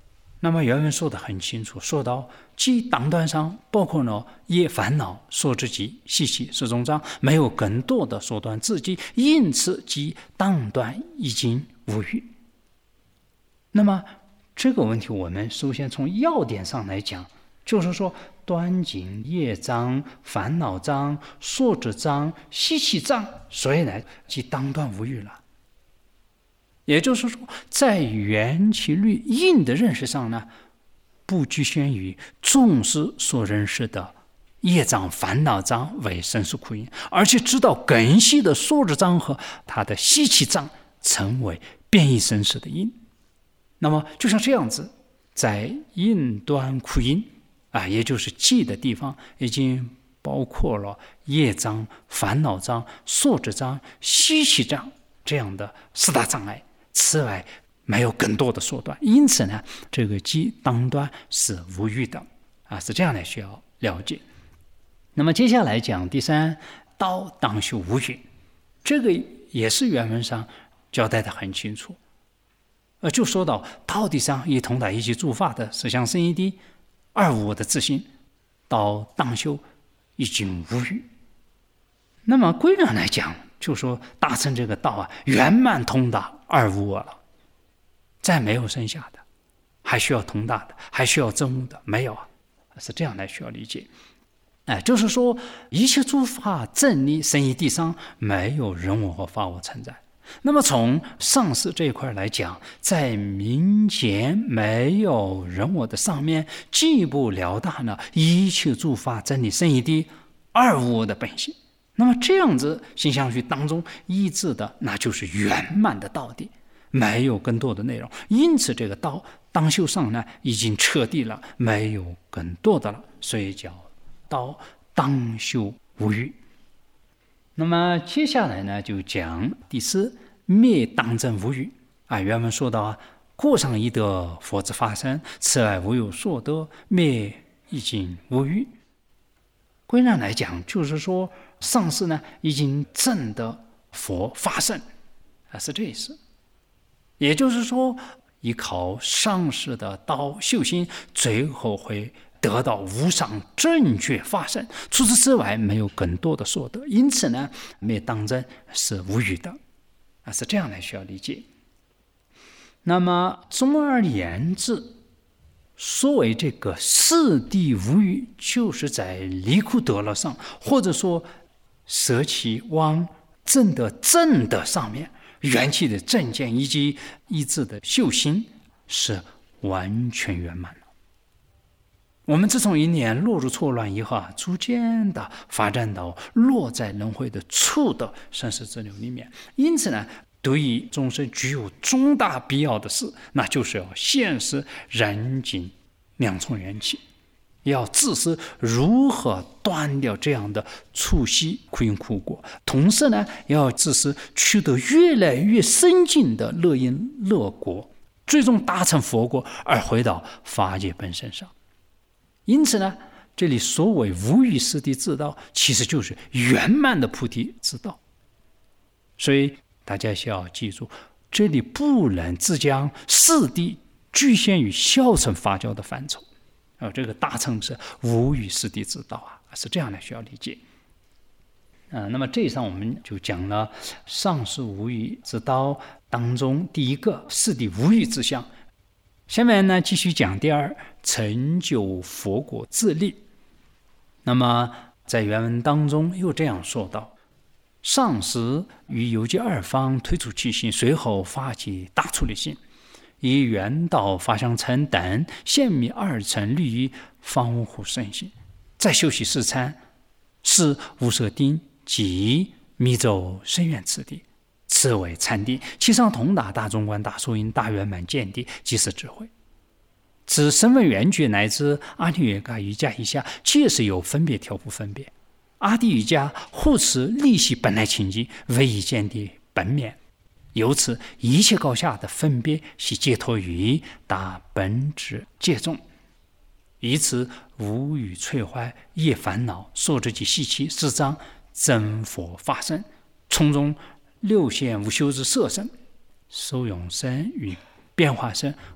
那么原文说得很清楚，说到即当断上，包括呢业烦恼所知己习气是终章，没有更多的说断自己，因此即当断已经无余。那么这个问题我们首先从要点上来讲，就是说断尽业障、烦恼障、所知障、习气障，所以呢即当断无余了。也就是说，在缘起律因的认识上呢，不局限于重视所认识的业障、烦恼障为生死苦因，而且知道根系的所知障和它的习气障成为变异生死的因。那么就像这样子，在因断苦因啊，也就是记的地方，已经包括了业障、烦恼障、所知障、习气障这样的四大障碍。此外没有更多的说断，因此呢，这个即当断是无余的啊，是这样来需要了解。那么接下来讲第三，道当修无余，这个也是原文上交代的很清楚，呃，就说到道体上以同达一切诸法的实相生一谛，二无我的自性，道当修已经无余。那么归纳来讲，就说大乘这个道啊，圆满通达二无我了，再没有剩下的，还需要通达的，还需要证悟的，没有啊，是这样来需要理解。哎，就是说一切诸法正理生一谛上，没有人我和法我存在。那么从上师这一块来讲，在明前没有人我的上面，进一步了达了一切诸法真理生一谛，二无我的本性。那么这样子形象学当中一致的，那就是圆满的道谛，没有更多的内容。因此这个道当修上呢，已经彻底了，没有更多的了，所以叫道当修无余。那么接下来呢，就讲第四，灭当证无余啊。原文说到啊，过上一得佛之发生，此外无有所得，灭已经无余。归纳来讲，就是说上师呢已经证得佛发生啊，是这意思。也就是说，依靠上师的道修行，最后会得到无上正觉发生，除此之外没有更多的所得。因此呢，灭当证是无余的啊，是这样来需要理解。那么总而言之，所谓这个四谛无余，就是在离苦得乐上，或者说舍弃往正的正的上面，缘起的正见以及意志的修行是完全圆满了。我们自从一念落入错乱以后啊，逐渐的发展到落在轮回的处的生死之流里面。因此呢，对于众生具有重大必要的事，那就是要现实人尽两重缘起，要自识如何断掉这样的触习苦因苦果，同时呢，要自识取得越来越深进的乐因乐果，最终达成佛果而回到法界本身上。因此呢，这里所谓无余四谛之道，其实就是圆满的菩提之道。所以大家需要记住，这里不能只将四谛局限于小乘法教的范畴，啊，这个大乘是无余四谛之道啊，是这样来需要理解。啊，那么这一上我们就讲了上师无余之道当中第一个四谛无余之相。下面呢，继续讲第二，成就佛果自立。那么在原文当中又这样说道：上师于有界二方推出其心，随后发起大出离心，以圆道法相成等现密二乘律仪，方无乎圣心，再修习四参，是无色定及密咒深远次第，此为禅定，其上同达大中观、大疏因、大圆满见地，即是智慧。此声闻缘觉乃至阿底瑜伽瑜伽以下，皆是有分别调伏分别。阿底瑜伽护持立系本来清净，唯一见地本面。由此一切高下的分别，系解脱于达本质界中。以此无与摧坏业烦恼，所知及习气是障真佛发生，从中六现无休之色身、受用身与变化身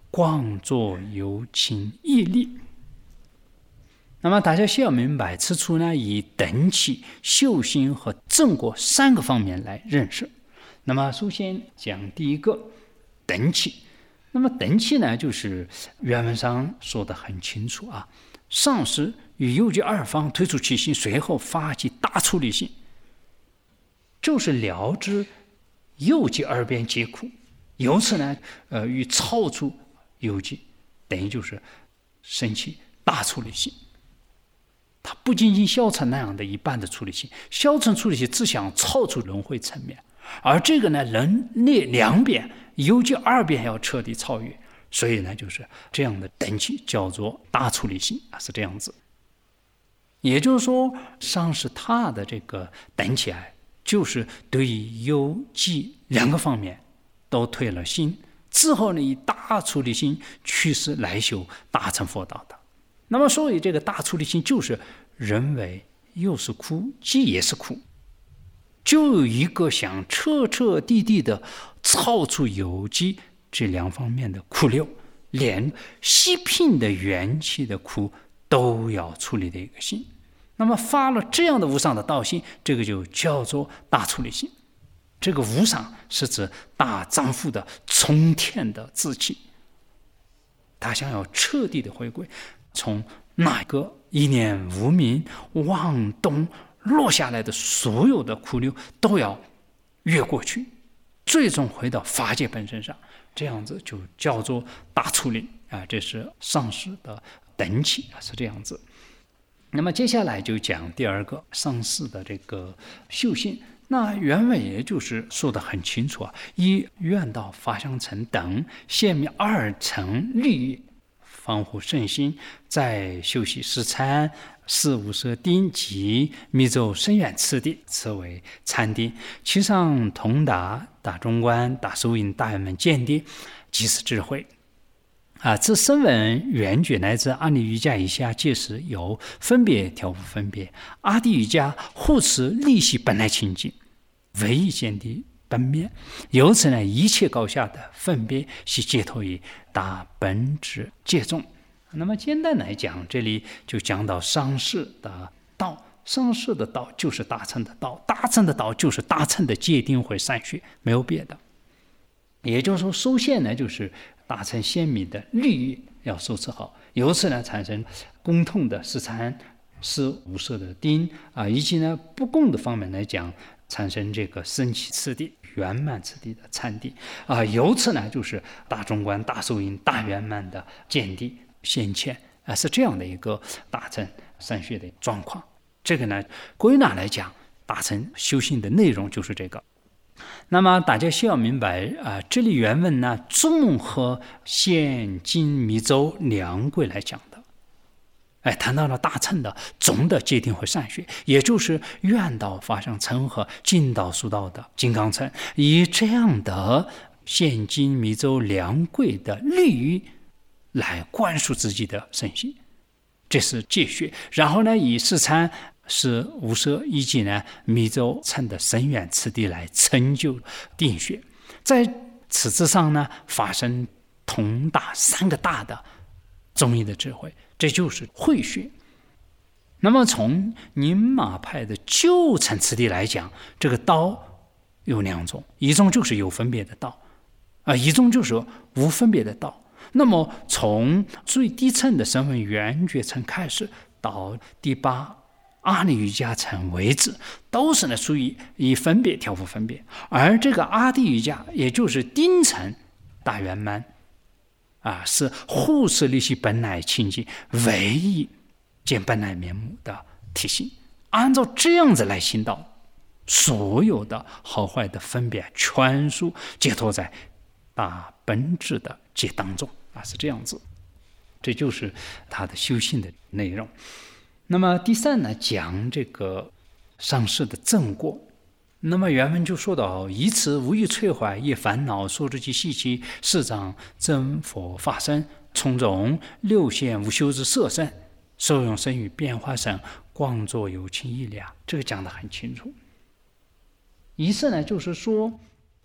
光作有情义力。那么大家需要明白，此处呢以等起、修行和正果三个方面来认识。那么首先讲第一个等起。那么等起呢，就是原文上说得很清楚啊，上师与右极二方推出其心，随后发起大出离心，就是了知右极二边皆苦，由此呢，呃，与超出右极，等于就是升起大出离心。它不仅仅消成那样的一半的出离心，消成出离心只想超出轮回层面，而这个呢，人列两边，尤其二边要彻底超越，所以呢，就是这样的等起叫做大出离心啊，是这样子。也就是说，上师他的这个等起来，就是对于有记两个方面都退了心，之后呢，以大出离心趋势来修大乘佛道的。那么，所以这个大出离心就是人为又是苦，即也是苦，就有一个想彻彻底底的超出有机这两方面的苦流，连细品的元气的苦都要处理的一个心。那么发了这样的无上的道心，这个就叫做大出离心。这个无上是指大丈夫的冲天的志气，他想要彻底的回归，从那个一念无明妄动落下来的所有的苦流都要越过去，最终回到法界本身上，这样子就叫做大出离啊，这是上师的等起啊，是这样子。那么接下来就讲第二个上师的这个修行。那原文也就是说得很清楚啊，以愿道法相成等现灭二乘利益，防护圣心，在修习十参、四无色定及密咒深远次第，此为禅定。其上通达大中观、大手印、大圆满见地，即是智慧。啊，自声闻缘觉乃至阿尼瑜伽以下，皆是有分别调伏分别。阿地瑜伽护持利息本来清净，唯一见地本面。由此呢，一切高下的分别系解脱于大本质界中。那么简单来讲，这里就讲到上师的道，上师的道就是大乘的道，大乘的道就是大乘的戒定慧善学，没有别的。也就是说，首先呢，就是大乘显密的利益要受持好，由此呢产生共同的十参、四无色的定啊，以及呢不共的方面来讲，产生这个升起次第、圆满次第的禅定啊，由此呢就是大中观、大手印、大圆满的见地现前啊，是这样的一个大乘善学的状况。这个呢归纳来讲，大乘修行的内容就是这个。那么大家需要明白啊、呃，这里原文呢综合现今密咒两轨来讲的，哎，谈到了大乘的总的戒定慧善学，也就是愿道法相成和净道速道的金刚乘，以这样的现今密咒两轨的利益来灌输自己的身心，这是戒学。然后呢，以四参、是无色以及呢密咒乘的深远次第来成就定学，在此之上呢发生同大三个大的中义的智慧，这就是慧学。那么从宁玛派的旧乘次第来讲，这个道有两种，一种就是有分别的道啊，一种就是无分别的道。那么从最低层的声闻缘觉乘开始，到第八阿尼瑜伽乘为止，都是呢属于以分别调伏分别。而这个阿地瑜伽，也就是丁乘大圆满啊，是护持利息本来清净，唯一见本来面目的体性。按照这样子来行道，所有的好坏的分别全数解脱在大本质的界当中啊，是这样子。这就是他的修行的内容。那么第三呢，讲这个上师的正果。那么原文就说到：以此无欲摧坏，业烦恼所知其细气，是障真佛法身，从中六现无休之色身，受用身与变化身，光作有情义量。这个讲得很清楚。意思呢，就是说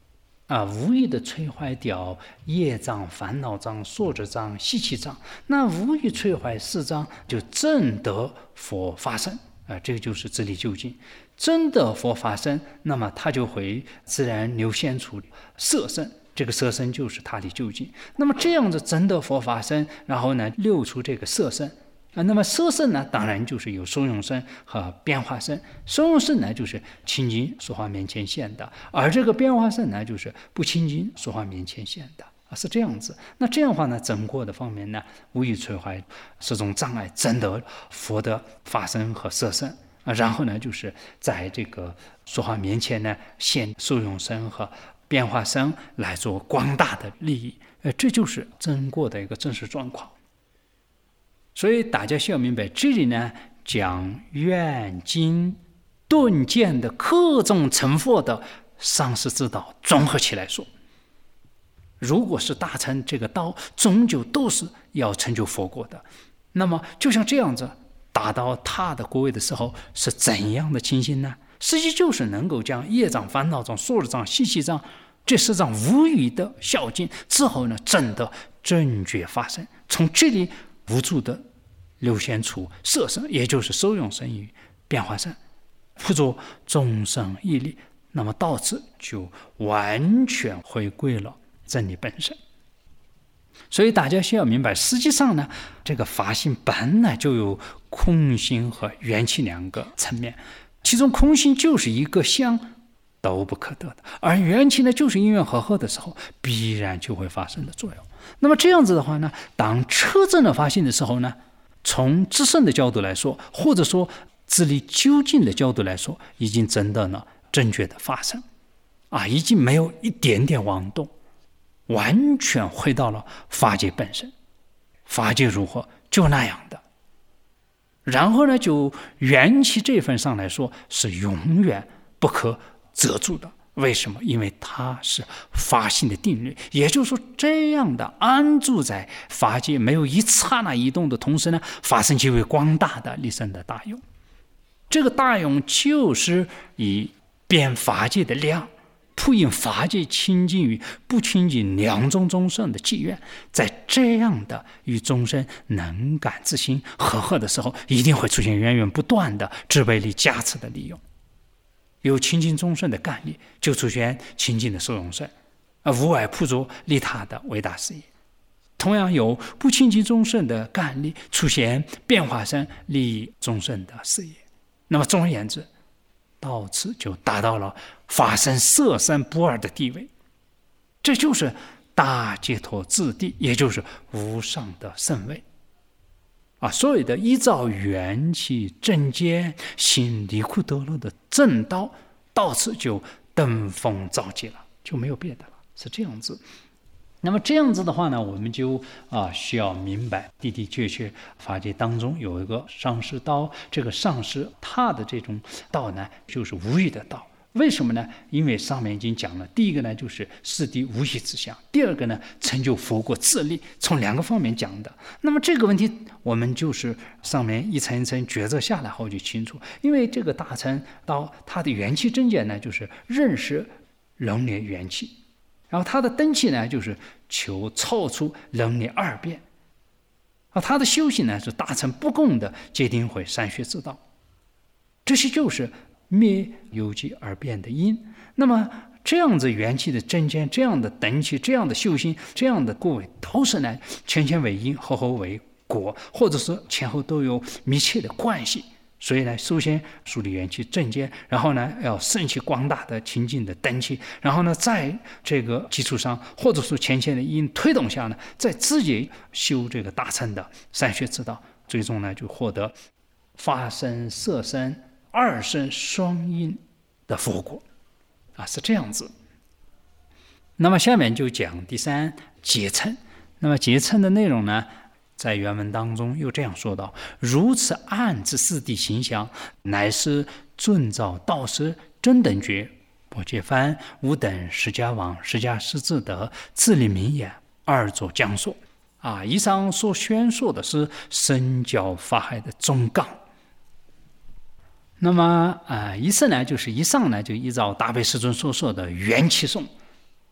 啊，无意的摧坏掉业障、烦恼障、所知障、习气障，那无意摧坏四障，就正得佛法身啊，这个就是自力究竟。真的佛法身，那么它就会自然流现出色身，这个色身就是他力究竟。那么这样子真的佛法身，然后呢流出这个色身啊，那么色身呢，当然就是有受用身和变化身。受用身呢，就是清净说话面前现的，而这个变化身呢，就是不清净说话面前现的啊，是这样子。那这样的话呢，整个的方面呢，无以摧坏这种障碍，真得佛的法身和色身啊。然后呢，就是在这个说话面前呢，现受用身和变化身来做广大的利益，呃，这就是真过的一个真实状况。所以大家需要明白，这里呢将远近顿渐的各种成佛的上师之道综合起来说。如果是大乘这个道，终究都是要成就佛果的。那么就像这样子，达到他的果位的时候，是怎样的情形呢？实际就是能够将业障、烦恼障、所知障、习气障这四障无余的孝敬之后呢，真的正觉发生，从这里无助的流现出色身，也就是受用身与变化身，辅助众生义力，那么到此就完全回归了真理本身。所以大家需要明白，实际上呢，这个法性本来就有空性和缘起两个层面，其中空性就是一个相都不可得的，而缘起呢，就是因缘和合的时候必然就会发生的作用。那么这样子的话呢，当彻证了法性的时候呢，从自身的角度来说，或者说自力究竟的角度来说，已经真的呢正确的发生啊，已经没有一点点妄动，完全回到了法界本身。法界如何，就那样的。然后呢，就缘起这份上来说，是永远不可遮住的。为什么？因为它是法性的定律，也就是说，这样的安住在法界，没有一刹那移动的同时呢，发生极为广大的立身的大用。这个大用就是以变法界的量，普应法界清净与不清净两种众生的机缘，在这样的与众生能感之心和合的时候，一定会出现源源不断的智慧力加持的利用。有清净众生的干力，就出现清净的受用身，而无外普助利他的伟大事业。同样有不清净众生的干力，出现变化身利益众生的事业。那么总而言之，到此就达到了法身色身不二的地位，这就是大解脱之地，也就是无上的圣位啊！所谓的依照缘起正见行离苦得乐的正道，到此就登峰造极了，就没有别的了，是这样子。那么这样子的话呢，我们就啊需要明白，的的确确法界当中有一个上师道，这个上师他的这种道呢，就是无余的道。为什么呢？因为上面已经讲了，第一个呢就是四谛无异之相，第二个呢成就佛果自力，从两个方面讲的。那么这个问题我们就是上面一层一层抉择下来后就清楚，因为这个大乘道它的缘起正见呢，就是认识人列缘起，然后他的登气呢，就是求超出人列二变，而他的修行呢，是大乘不共的戒定慧三学之道，这些就是灭有极而变的因。那么这样子缘起的正见，这样的等起，这样的修行，这样的果位，都是呢前前为因，后后为果，或者是前后都有密切的关系。所以呢，首先树立缘起正见，然后呢要升起广大的清净的灯气，然后呢在这个基础上，或者说前前的因推动下呢，再自己修这个大乘的三学之道，最终呢就获得法身色身二身双因的佛果啊，是这样子。那么下面就讲第三结称。那么结称的内容呢，在原文当中又这样说道：如此暗之四谛形象，乃是遵照道师真等觉薄伽梵吾等释迦王释迦师智德自力明眼二作讲说啊。以上所宣说的是深教法海的总纲。那么啊，以上呢就是以上呢就依照大悲世尊所说的缘起颂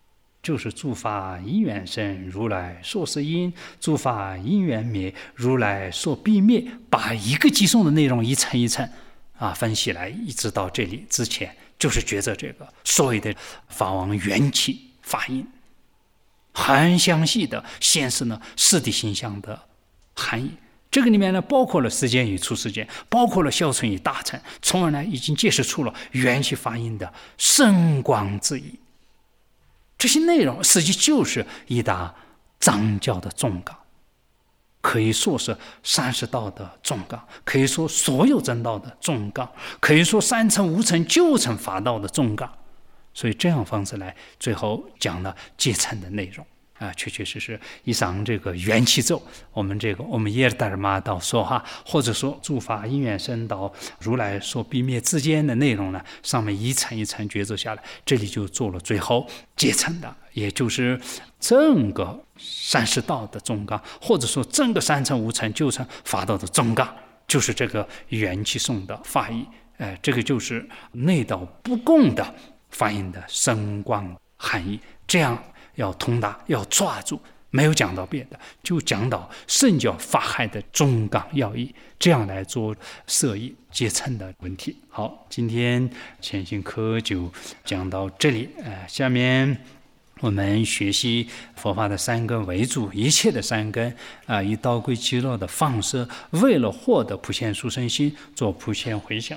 就是诸法因缘生，如来说是因；诸法因缘灭，如来说必灭。把一个偈颂的内容一层一层啊分析来，一直到这里之前，就是觉着这个所谓的法王缘起法因，很详细的显示呢四谛形象的含义。这个里面呢，包括了世间与出世间，包括了小乘与大乘，从而呢，已经解释出了缘起法因的深广之意。这些内容实际就是一大藏教的重纲，可以说是三十道的重纲，可以说所有正道的重纲，可以说三乘五乘九乘法道的重纲。所以这样方式来，最后讲了阶层的内容。啊，确确实实，一上这个缘起咒，我们这个我们耶尔达尔玛道说哈，或者说诸法因缘生到如来说必灭之间的内容呢，上面一层一层抉择下来，这里就做了最后阶层的，也就是整个三十道的总纲，或者说整个三乘五乘九乘法道的总纲，就是这个缘起颂的法义。呃，这个就是内道不共的法音的深广含义，这样。要通达，要抓住，没有讲到别的，就讲到圣教法海的中纲要义，这样来做摄益阶层的问题。好，今天前行课就讲到这里。呃，下面我们学习佛法的三根为主，一切的三根啊、呃，以道归极乐的放射，为了获得普贤殊胜心，做普贤回向。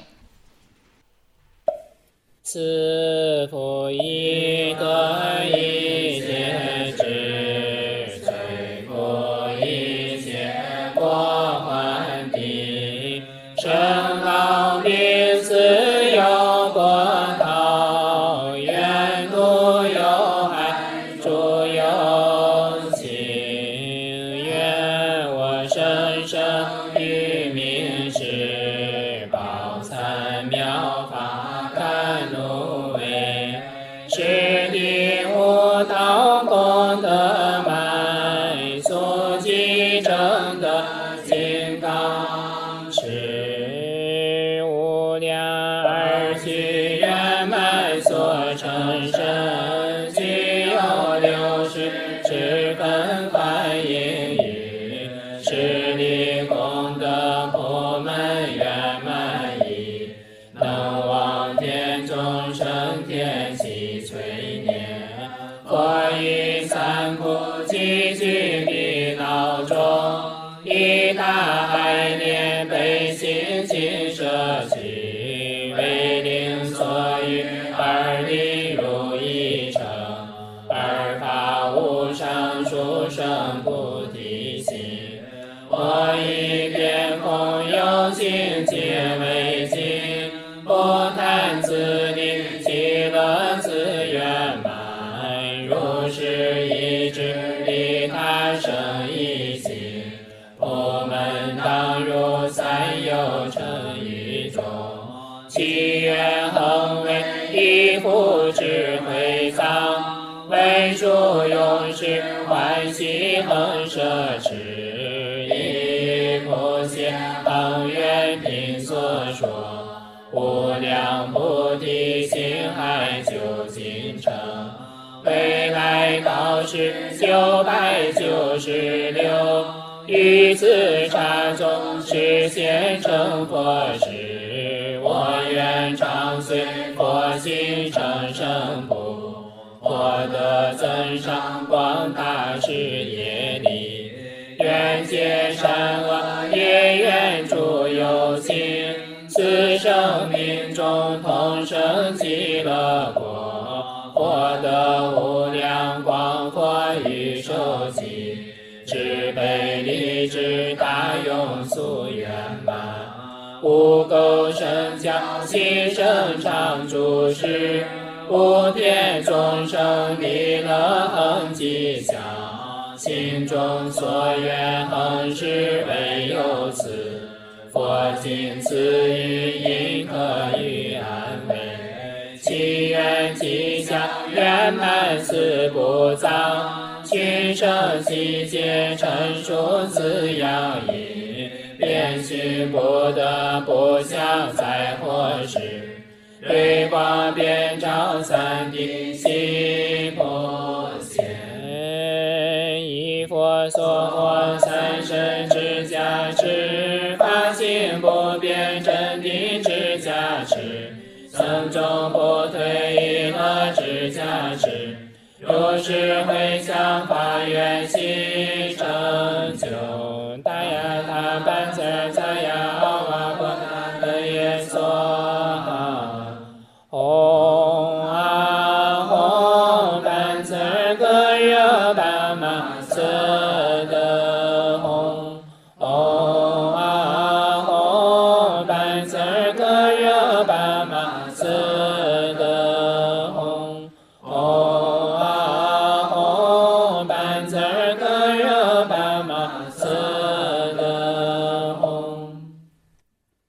此佛一得一切智，摧伏一切过患地，生老病死有波涛，愿度有害诸有情，愿我生生于明时，宝参妙法是地无道功德满，速记正德金刚持，无量而具圆满所成身，具有六十十分梵音语，是地功德普门圆满意，能往天众生天齐垂念，佛于三苦集聚的脑中，以大爱念悲心尽舍去，为令所欲而力如一成，而发无上殊胜菩提心。我以遍空有情皆为尽，不贪自利极乐自圆满，如是一智利他生一心，我们当如三有成于中，其愿恒为一复智慧藏，为诸永世欢喜恒摄持，一普贤恒愿品所说，无量菩提心海究竟成，未来道是九百九十六，于此刹中实现成佛时，我愿常随佛心成圣不，获得增上广大事业力，愿解善恶，也愿诸有情，此生命中同生极乐国，获得无量光佛与受记，智悲力智大用速圆满，无垢生教其生常住世，无边众生弥勒恒吉祥，心中所愿恒是唯有此，佛今赐予因可予安慰，其愿吉祥圆满四不脏，群生悉皆成熟滋养因，遍寻不得不想在或时，瑞光遍照三谛悉菩萨。 所获三身之加持，法性不变真谛之加持，僧众不退一乐之加持，如是回向发愿心。